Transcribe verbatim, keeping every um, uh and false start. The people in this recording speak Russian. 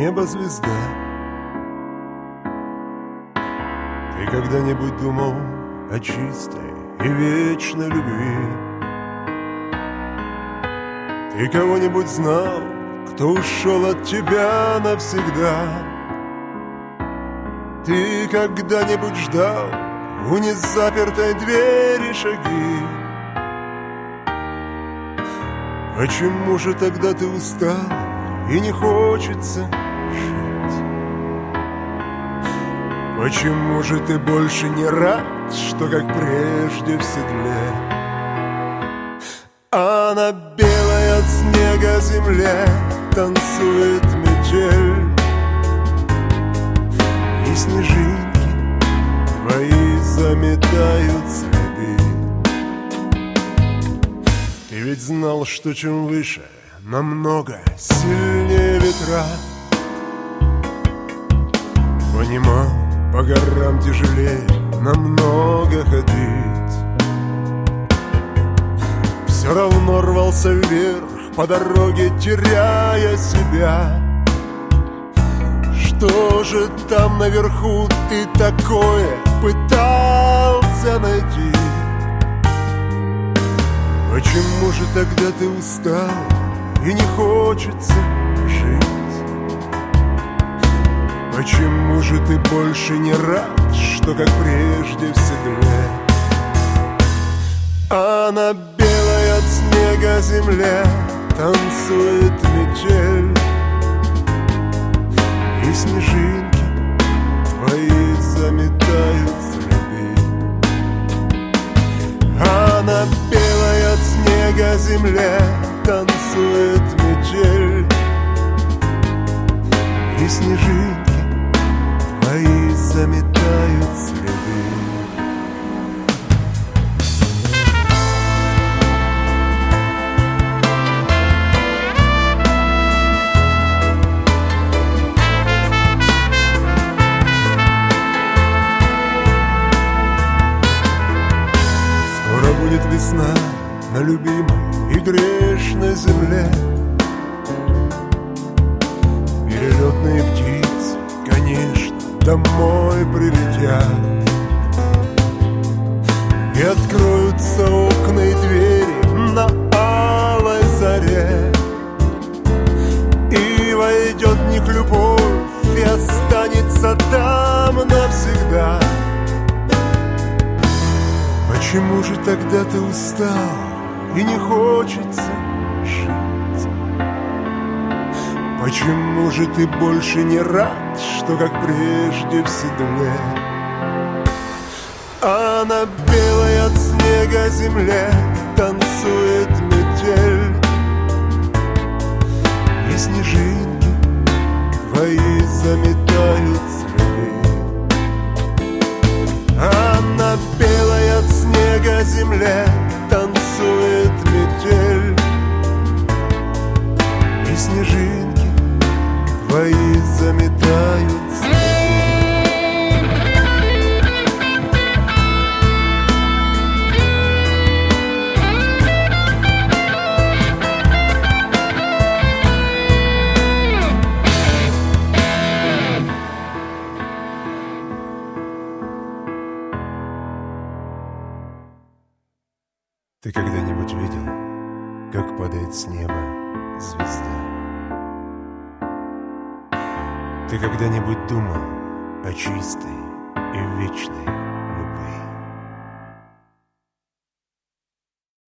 неба звезда. Ты когда-нибудь думал о чистой и вечной любви? Ты кого-нибудь знал, кто ушел от тебя навсегда? Ты когда-нибудь ждал у незапертой двери шаги? Почему же тогда ты устал и не хочется жить? Почему же ты больше не рад, что как прежде в седле? А на белой от снега земле танцует метель, и снежинки твои заметают следы. Ты ведь знал, что чем выше, намного сильнее ветра. Понимал, по горам тяжелее намного ходить. Все равно рвался вверх по дороге, теряя себя. Что же там наверху ты такое пытался найти? Почему же тогда ты устал и не хочется жить? Почему же ты больше не рад, что как прежде в седле? А на белой от снега земле танцует метель, и снежинки твои заметают следы. А на белой от снега земле танцует метель, и снежинки твои заметают следы. Будет весна на любимой и грешной земле. Перелетные птицы, конечно, домой прилетят, и откроются окна и двери на алой заре, и войдет в них любовь и останется там навсегда. Почему же тогда ты устал и не хочется жить? Почему же ты больше не рад, что как прежде в седле? А на белой от снега земле танцует метель, и снежинки твои заметают следы. А на белой от снега земле танцует метель, и снежинки твои заметают следы. Ты когда-нибудь видел, как падает с неба звезда? Ты когда-нибудь думал о чистой и вечной